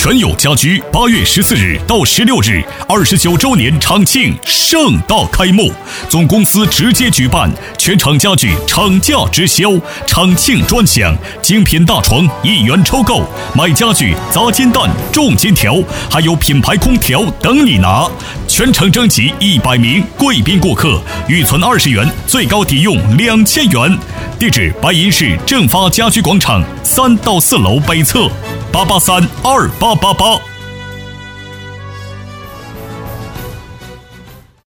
全友家居8月14日到16日29周年厂庆盛大开幕，总公司直接举办全场家具厂价直销、厂庆专享，精品大床1元抽购，买家具砸金蛋中金条，还有品牌空调等你拿。全程征集100名贵宾顾客，预存20元，最高抵用2000元。地址：白银市正发家居广场3到4楼北侧，8832888。